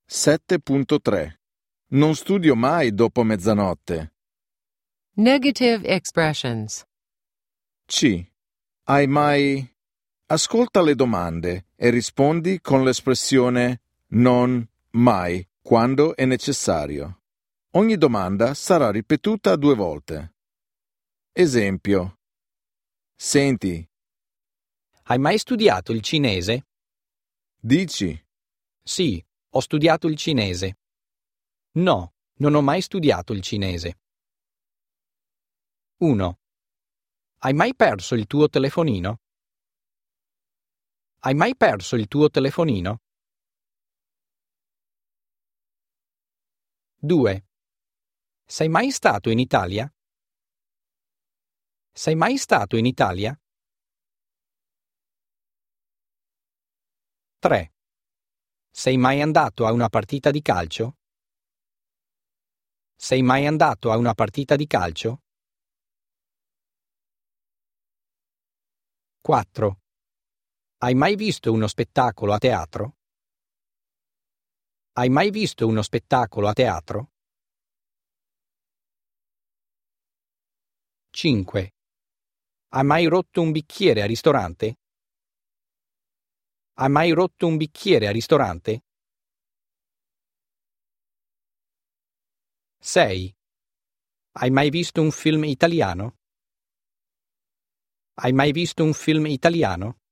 7.3 Non studio mai dopo mezzanotte. Negative expressions. C. Hai mai... Ascolta le domande e rispondi con l'espressione non, mai, quando è necessario. Ogni domanda sarà ripetuta 2 volte. Esempio. Senti, Hai mai studiato il cinese? dici, Sì, ho studiato il cinese. No, non ho mai studiato il cinese. 1. Hai mai perso il tuo telefonino? Hai mai perso il tuo telefonino? 2. Sei mai stato in Italia? Sei mai stato in Italia? 3. Sei mai andato a una partita di calcio? Sei mai andato a una partita di calcio? 4. Hai mai visto uno spettacolo a teatro? Hai mai visto uno spettacolo a teatro? 5. Hai mai rotto un bicchiere a ristorante? Hai mai rotto un bicchiere a ristorante? 6. Hai mai visto un film italiano? Hai mai visto un film italiano?